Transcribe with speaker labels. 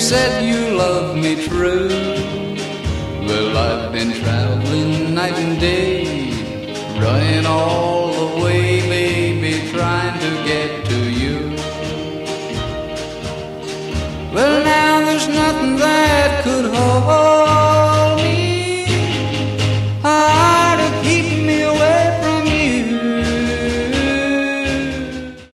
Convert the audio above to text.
Speaker 1: said you loved me true. Well, I've been traveling night and day, running all the way, baby, trying to get to you. Well, now there's nothing that could hold